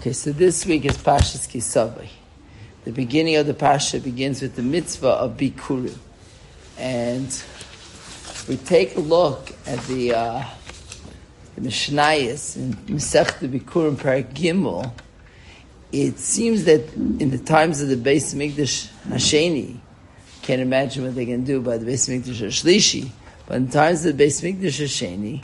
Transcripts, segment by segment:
Okay, so this week is Parshas Kisavai. The beginning of the Parsha begins with the mitzvah of Bikurim. And we take a look at the Mishnayos in Masechta Bikurim Perek Gimel. It seems that in the times of the Beis Mikdash Hasheni, can't imagine what they can do by the Beis Mikdash Hashlishi, but in the times of the Beis Mikdash Hasheni,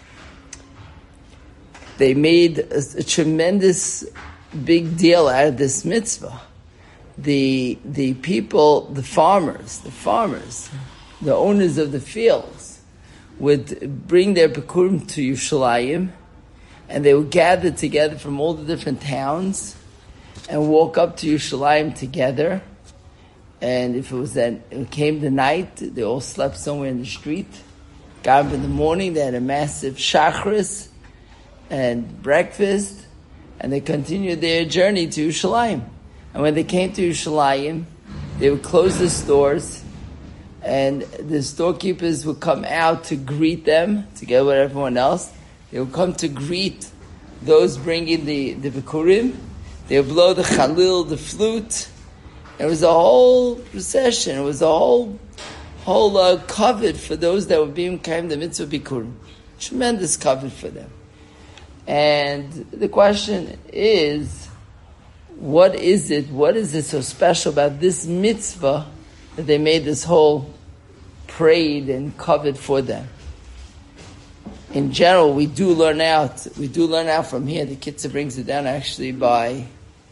they made a tremendous big deal out of this mitzvah. The people, the farmers, the owners of the fields would bring their bikurim to Yerushalayim, and they would gather together from all the different towns and walk up to Yerushalayim together. And if it came the night, they all slept somewhere in the street. Got up in the morning, they had a massive shachris and breakfast, and they continued their journey to Yerushalayim. And when they came to Yerushalayim, they would close the stores, and the storekeepers would come out to greet them, together with everyone else. They would come to greet those bringing the bikurim. They would blow the chalil, the flute. It was a whole procession. It was a whole covet for those that would be in the mitzvah bikurim. Tremendous covet for them. And the question is, what is it so special about this mitzvah that they made this whole parade and covet for them? In general, we do learn out from here. The Kitzur brings it down actually by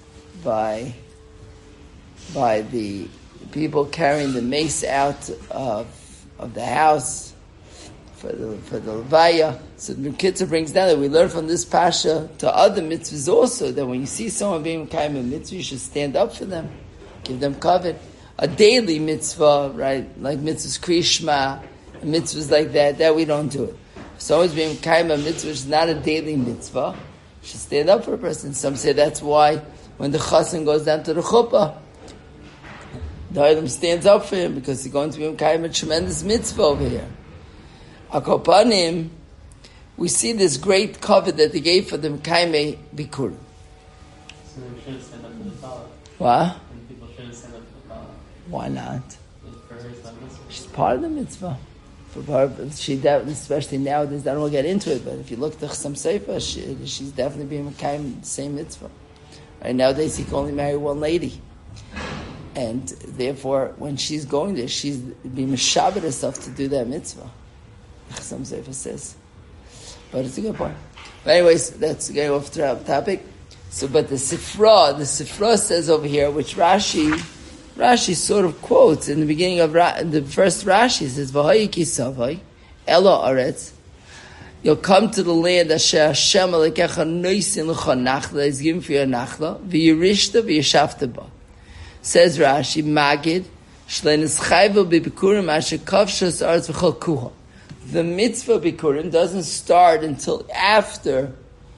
the people carrying the mace out of the house for the Levaya. So the Kitzur brings down that we learn from this Pasha to other mitzvahs also, that when you see someone being kind of a mitzvah, you should stand up for them, give them covet. A daily mitzvah, right, like mitzvahs Krishma, mitzvahs like that we don't do it. If someone's being kind of a mitzvah, which is not a daily mitzvah, you should stand up for a person. Some say that's why when the chassan goes down to the chuppah, the Olam stands up for him because he's going to be kind of a tremendous mitzvah over here. Akopanim, we see this great cover that they gave for the Mekaime Bikur. So we shouldn't stand up for the Tallah. What? And people shouldn't stand up for the Tallah. Why not? For her, it's not mitzvah. She's part of the mitzvah. Especially nowadays, I don't want to get into it, but if you look at some Sefer, she's definitely being Mekaime the same mitzvah. Right, nowadays, you can only marry one lady. And therefore, when she's going there, she's being mishabed herself to do that mitzvah. Some Sefer says. But it's a good point. But anyways, that's going off the topic. So, but the Sifra says over here, which Rashi sort of quotes in the beginning of the first Rashi, says, V'hayi ki savai, elo aretz, you'll come to the land asher Hashem alekecha noisin l'cha nachla, is given for your nachla, v'yirishta v'yishafta ba. Says Rashi, Magid, shlenis chayvel b'bikurim asher kavshas aretz v'chol kuha. The mitzvah bikurim doesn't start until after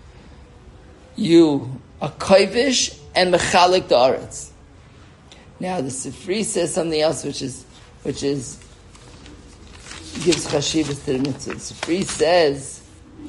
you are kovish and mechalik the aretz. Now the Sifri says something else, which is gives chashivas to the mitzvah. The Sifri says,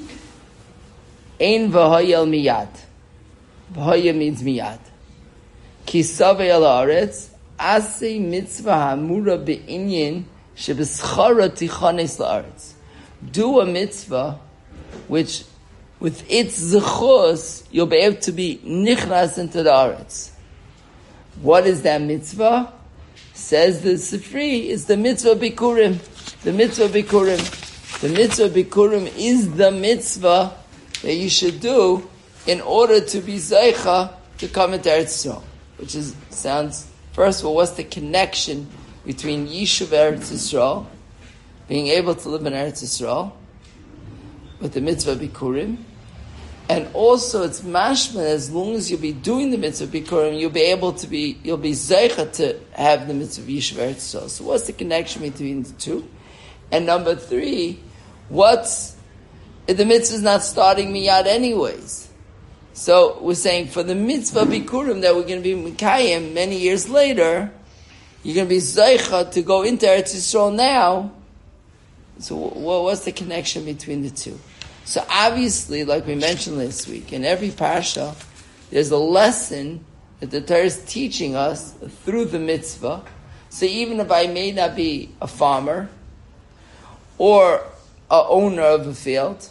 Ein v'hoyel miyad. V'hoyel means miyad. Ki savei al aretz asei mitzvah hamura be'inyin shebeschara tichanes la'aretz. Do a mitzvah which, with its zechus, you'll be able to be nichnas into the aretz. What is that mitzvah? Says the Sifri, is the mitzvah bikurim. The mitzvah bikurim. The mitzvah bikurim is the mitzvah that you should do in order to be zeicha to come into Eretz Yisrael. Which sounds, first of all, what's the connection between Yishuv Eretz Yisrael, being able to live in Eretz Yisrael, with the mitzvah bikurim, and also it's mashman, as long as you'll be doing the mitzvah bikurim, you'll be zeicha to have the mitzvah Yishuv Eretz Yisrael. So what's the connection between the two? And number 3, the mitzvah is not starting miyad anyways. So we're saying for the mitzvah bikurim that we're going to be mikayim many years later, you're going to be zeicha to go into Eretz Yisrael now. So what's the connection between the two? So obviously, like we mentioned last week, in every parsha, there's a lesson that the Torah is teaching us through the mitzvah. So even if I may not be a farmer or a owner of a field,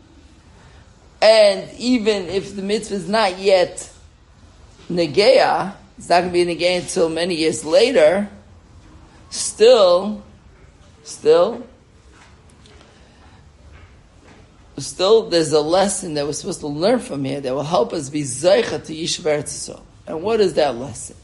and even if the mitzvah is not yet negeah, it's not going to be negeah until many years later, still there's a lesson that we're supposed to learn from here that will help us be zeicha to Yishuv Eretz Yisrael. And what is that lesson?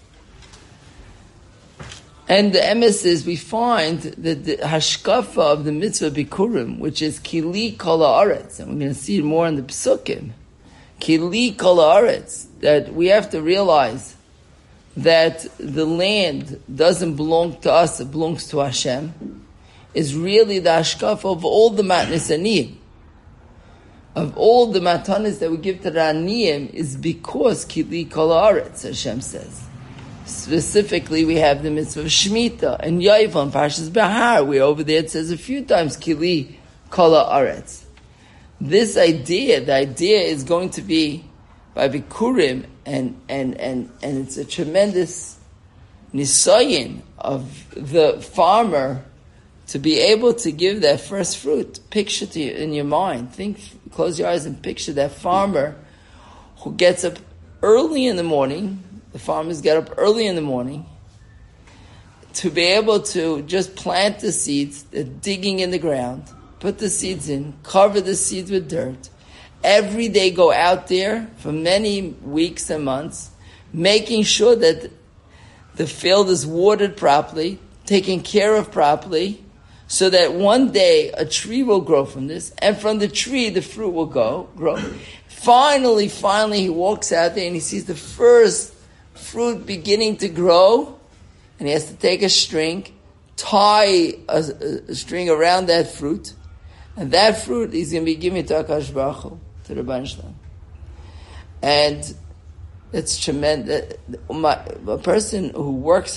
And the emes is we find that the hashkafa of the mitzvah bikurim, which is kili kol haaretz, and we're going to see it more in the psukim, kili kol haaretz, that we have to realize that the land doesn't belong to us, it belongs to Hashem, is really the hashkafa of all the matnas aniyim. Of all the matanas that we give to the aniyim is because kili kol haaretz, Hashem says. Specifically, we have the mitzvah of Shemitah and Yovel and Parshas Bahar. We're over there, it says a few times, Kili Kol Haaretz. This idea, the idea is going to be by Bikurim, and it's a tremendous nisayin of the farmer to be able to give that first fruit. Picture to you in your mind. Close your eyes and picture that farmer who gets up early in the morning. The farmers get up early in the morning to be able to just plant the seeds. They're digging in the ground, put the seeds in, cover the seeds with dirt. Every day go out there for many weeks and months, making sure that the field is watered properly, taken care of properly, so that one day a tree will grow from this, and from the tree the fruit will grow. Finally, he walks out there and he sees the first fruit beginning to grow, and he has to take a string, tie a string around that fruit, and that fruit he's going to be giving to HaKadosh Baruch Hu, to the Rebbeinu Shalom. And it's tremendous. A person who works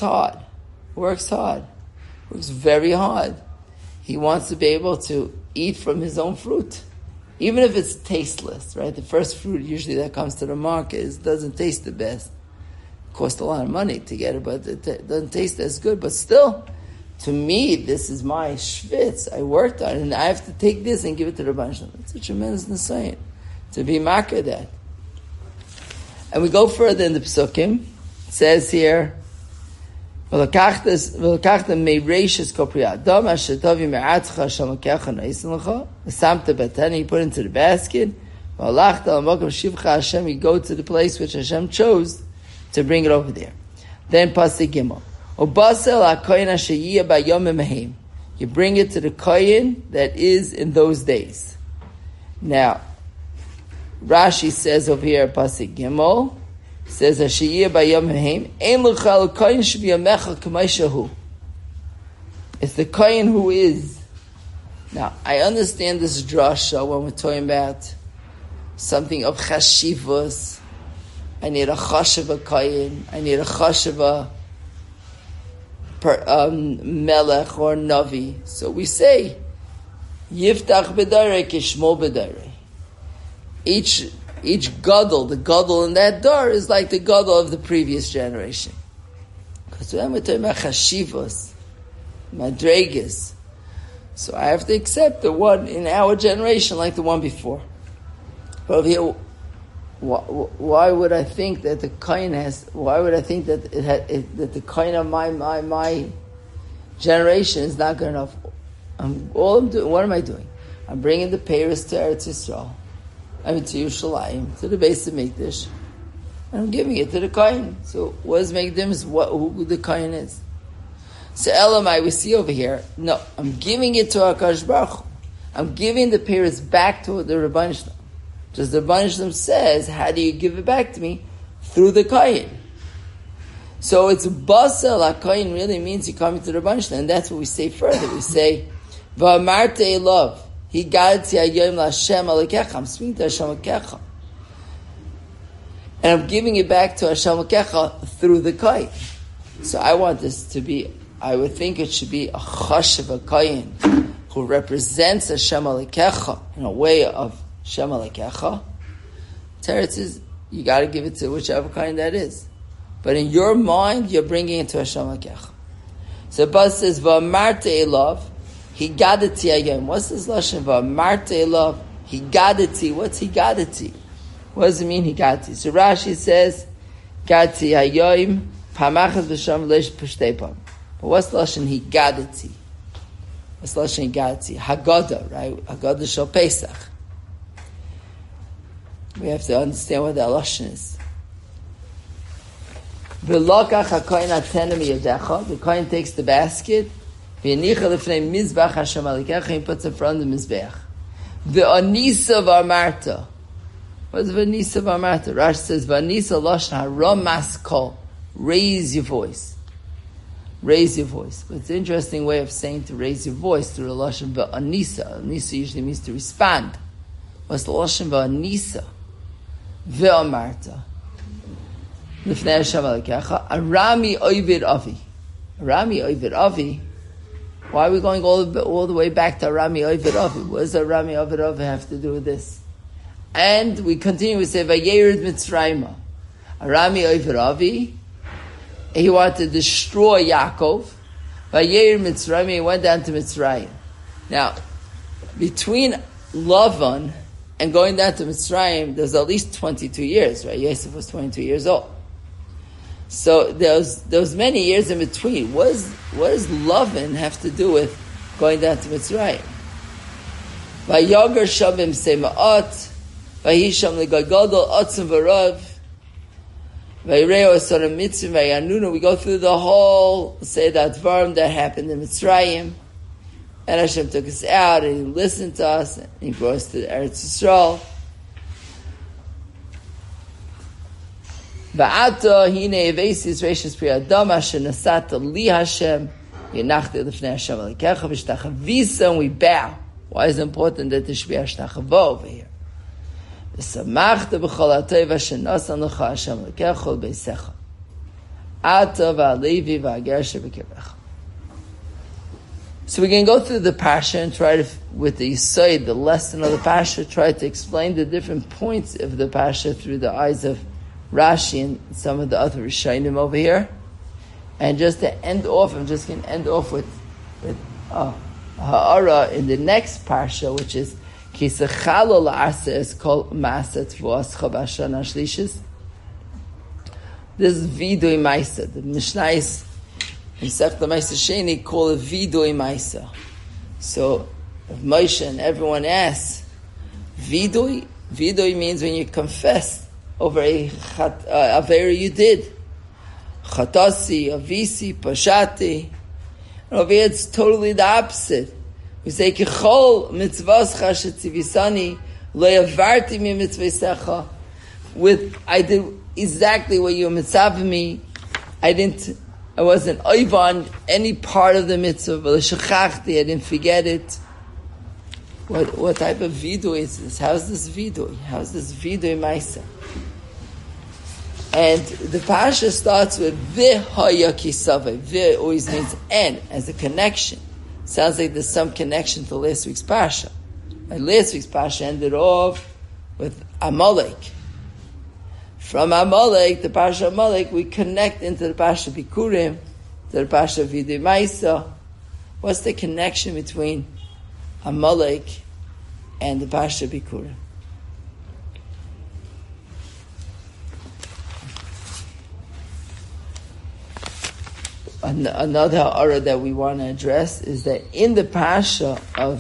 very hard, he wants to be able to eat from his own fruit, even if it's tasteless, right? The first fruit usually that comes to the market doesn't taste the best. Cost a lot of money to get it, but it doesn't taste as good. But still, to me, this is my schwitz. I worked on it, and I have to take this and give it to the Rebbeinu Shalom. It's a tremendous nisayon to be makar that. And we go further in the psukim. It says here, "V'lakachta meireshis kopri adam asher tavi me'atzcha shamakecha na'isin lecha v'samta batani." You put it into the basket. V'alachta l'makom shivcha Hashem. You go to the place which Hashem chose to bring it over there. Then Pasuk Gimel. Obasel HaKoyin asher yiyeh bayomim ha'im. You bring it to the Koyin that is in those days. Now, Rashi says over here, Pasuk Gimel, says asher yiyeh bayomim ha'im, ein l'cha l'Koyin shebiyamecha k'may shehu. It's the Koyin who is. Now, I understand this drasha when we're talking about something of chashivos. I need a chashava kayin. I need a chashava melech or navi. So we say, yiftach b'darei kishmo b'darei. Each gadol, the gadol in that door is like the gadol of the previous generation. Because when we're talking about chashivos, madregas, so I have to accept the one in our generation like the one before. But here, why would I think that the kohen has? Why would I think that that the kohen of my generation is not good enough? All I'm doing. What am I doing? I'm bringing the peiros to Eretz Yisrael. I mean to Yerushalayim, to the base of Mikdash, and I'm giving it to the kohen. So what does it make a difference? Who the kohen is? So Elamai, we see over here. No, I'm giving it to HaKadosh Baruch Hu. I'm giving the peiros back to the Rebbeinu Shalom. Just the Rebbeinu Shalom says, how do you give it back to me? Through the Koyin. So it's Basel HaKoyin really means you're coming to the Rebbeinu Shalom, and that's what we say further. We say, V'amarte Elav, Higadti Hayoim L'Hashem Alekecha, I'm speaking to Hashem Alekecha. And I'm giving it back to Hashem Alekecha through the Koyin. So I want this to be, I would think it should be a Chashav HaKoyin, who represents Hashem Alekecha in a way of Hashem Alekecha. Teretz is you got to give it to whichever kind that is. But in your mind, you're bringing it to Hashem Elokecha. So Baz says, V'amarte elav, higadati hayom. What's this lashon? V'amarte elav, higadati. What's higadati? What does it mean higadati? So Rashi says, Gadati hayom, pamachas b'sham leish pushtepam. But what's lashon higadati? What's lashon higadati? Haggadah, right? Haggadah shel Pesach. We have to understand what that lashon is. V'lokach hakohen atena miyadecha. The kohen takes the basket. V'yanicha lefnei mizbach Hashem Elokecha. He puts it in front of the mizbeach. V'anisa v'amarta. What is v'anisa v'amarta? Rashi says v'anisa lashon haram maskol. Raise your voice. Raise your voice. But it's an interesting way of saying to raise your voice through the lashon v'anisa. Anisa usually means to respond. What's the lashon v'anisa? V'amarta. Lifnei Hashem Elokecha. Arami oived avi. Arami oived avi. Why are we going all the way back to Arami oived avi? What does Arami oived avi have to do with this? And we continue to say Vayered Mitzrayim. Arami oived avi. He wanted to destroy Yaakov. Vayered Mitzrayim. He went down to Mitzrayim. Now, between Lavan and going down to Mitzrayim, there's at least 22 years, right? Yosef was 22 years old. So there was many years in between. What does Lavan have to do with going down to Mitzrayim? Vayoger shabim sema'at, vayisham legagadol atzim v'rav, vayreo esaram mitzvim vayanunu. We go through the whole say that dvarim that happened in Mitzrayim, and Hashem took us out, and He listened to us, and He brought us to Eretz Yisrael. Va'ata hine evesis reishis pri adam asher nasata li Hashem yenachti lefnei Hashem Elokecha v'shtachavisa, and we bow. Why is it important that there should be hashtachavo over here? V'samachta b'chol ha'tov asher nasan lecha Hashem Elokecha ol beisecha ata v'alevi v'ager asher b'kerecha. So we can go through the Pasha and try to, with the Yisod, the lesson of the Pasha, try to explain the different points of the Pasha through the eyes of Rashi and some of the other Rishonim over here. And just to end off, I'm just going to end off with Ha'ara in the next Parsha, which is Kisachalo la'asa is called Ma'aseh Tvuas Chabashan Ashlishis. This is Vidui Maisa. The Mishnah is in Sefta Maisa Sheni call it Vidui Maisa. So if Moshe and everyone asks, Vidui means when you confess over a avera you did. Chatasi, avisi, pashati. And over here it's totally the opposite. We say, Kichol mitzvascha shetzivisani lo yavarti mi mitzvasecha. I did exactly what you mitzvah me. I wasn't oivan any part of the mitzvah, but shechachti, I didn't forget it. What type of vidui is this? How's this vidui? How's this vidui maisa? And the Pasha starts with V'haya kisave. V'h always means and, as a connection. Sounds like there's some connection to last week's Pasha. And last week's Pasha ended off with Amalek. From Amalek, the Pasha Amalek, we connect into the Pasha Bikurim, to the Pasha Vidui Maisa. What's the connection between Amalek and the Pasha Bikurim? Another ha'ara that we want to address is that in the Pasha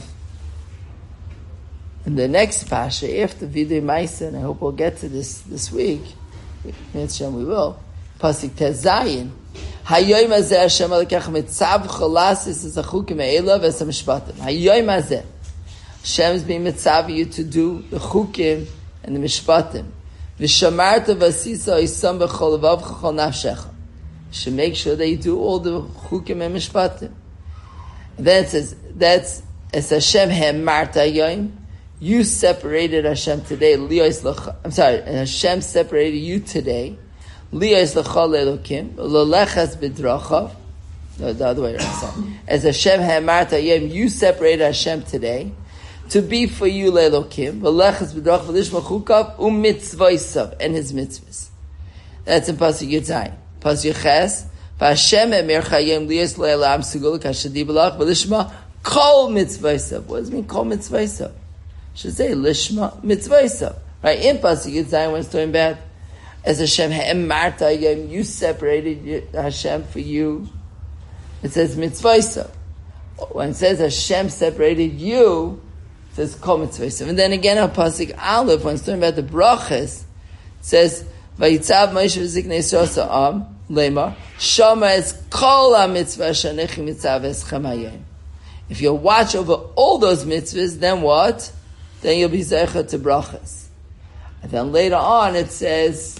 in the next Pasha, after Vidui Maisa, and I hope we'll get to this week, we will, Pasuk Tezayin, Hayoim hazeh Hashem Elokecha mitzavcha lasis es hachukim ha'ela v'es ha'mishpatim. Hayoim hazeh, Hashem is being mitzav you to do the chukim and the mishpatim. V'shamarta v'asisa isam b'chol v'avcha chol nafshecha. Should make sure that you do all the chukim and mishpatim. And then it says, that's as Hashem hemarta yoim. You separated Hashem today. Hashem separated you today. Liyos l'chol elokim l'olechas b'drachav. No, the other way around. As Hashem hemarta yoim, you separated Hashem today to be for you le'elokim, v'leches b'drach v'lishma chukav u'mitzvaysav, and his mitzvahs. That's in Pasuk Yitzayin. Pasuk Ches, v'Hashem emir chayim liyos le'elam sigul kashadi b'lach v'lishma kol mitzvaysav. What does it mean, kol mitzvaysav? Should say lishma mitzvaysav. Right? In Pasuk Yitzayin, when it's talking about as Hashem ha'emarta yom, you separated Hashem for you. It says mitzvaysav. When it says Hashem separated you, it says kol mitzvaysav. And then again on Pasuk Aleph, when it's talking about the brachas, it says vayitzav Moshe v'ziknei Yisrael sa'am lemar shama es kol ha-mitzvah shanechi mitzav eschem hayom. If you'll watch over all those mitzvahs, then what? Then you'll be zeicha to brachas. And then later on it says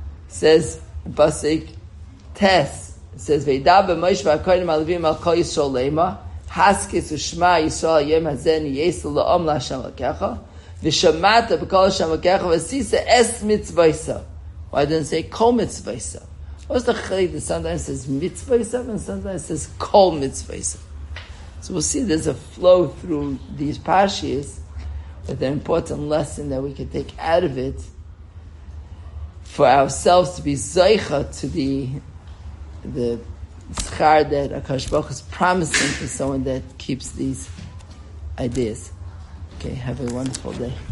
Pasuk Tes, it says v'yidaber Moshe v'hakohanim haLevim al kol Yisrael lemar haskis u'shma Yisrael hayom hazeh niyesel la'om la'Hashem Elokecha v'shamata b'kol Hashem Elokecha v'asisa es mitzvaysav. Why didn't it say kol mitzvaysav? What's the chayt that sometimes says mitzvaysav and sometimes says kol mitzvaysav? So we'll see there's a flow through these parshiyos, but the important lesson that we can take out of it for ourselves to be zeicha to the schar that HaKadosh Baruch Hu is promising to someone that keeps these ideas. Okay, have a wonderful day.